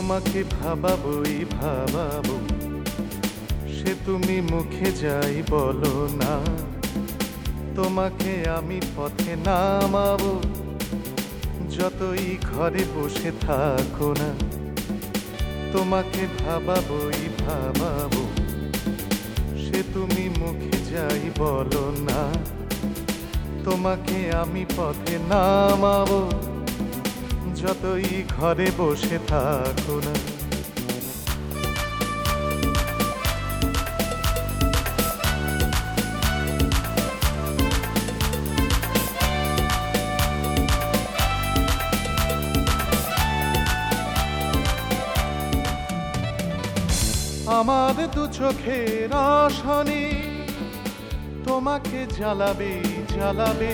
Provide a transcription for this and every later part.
তোমাকে ভাবাবই ভাবাবো, সে তুমি মুখে যাই বলো না। তোমাকে আমি পথে নামাবো, যতই ঘরে বসে থাকো না। তোমাকে ভাবাবই ভাবাবো, সে তুমি মুখে যাই বলো না। তোমাকে আমি পথে নামাবো, যতই ঘরে বসে থাকো না। আমার দু চোখের আশানি তোমাকে জ্বালাবে জ্বালাবে।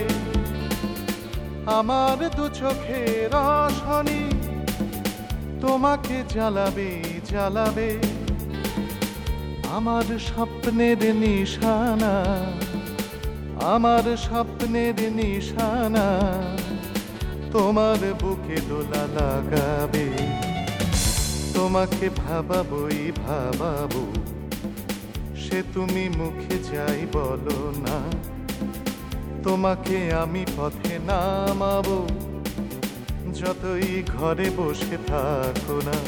আমার দু চোখের আশানি তোমাকে জ্বালাবে জ্বালাবে। আমার স্বপ্নের নিশানা, আমার স্বপ্নের নিশানা তোমার বুকে দোলা লাগাবে। তোমাকে ভাবাবই ভাবাবো, সে তুমি মুখে যাই বলো না। তোমাকে আমি পথে নামাবো, যতই ঘরে বসে থাকো না।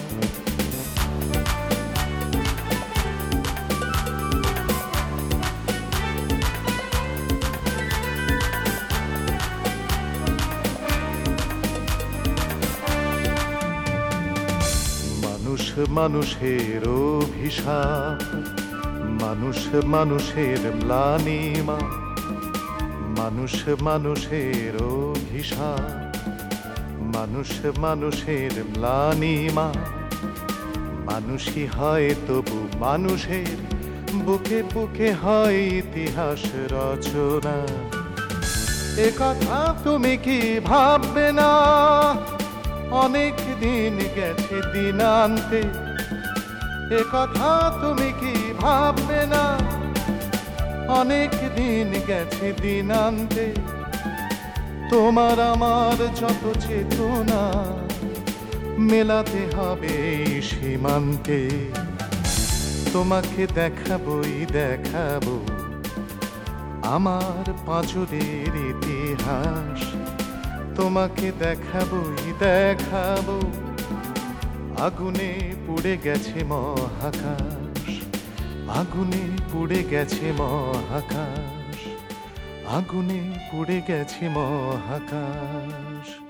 মানুষ মানুষের অভিশাপ, মানুষ মানুষের ম্লানিমা। মানুষ মানুষের অভিশাপ, মানুষ মানুষের ম্লানিমা। মানুষই হয় তবু মানুষের বুকে বুকে হয় ইতিহাস রচনা। এ কথা তুমি কি ভাববে না? অনেক দিন গেছে দিনান্তে, এ কথা তুমি কি ভাববে না? অনেক দিন গেছে দিনান্তে। তোমার আমার যত চেতনা মেলাতে হবে এই সীমান্তে। তোমাকে দেখাবই দেখাবো আমার পাঁজরের ইতিহাস। তোমাকে দেখাবই দেখাবো আগুনে পুড়ে গেছে মহাকাশ। আগুনে পুড়ে গেছে মহাকাশ, আগুনে পুড়ে গেছে মহাকাশ।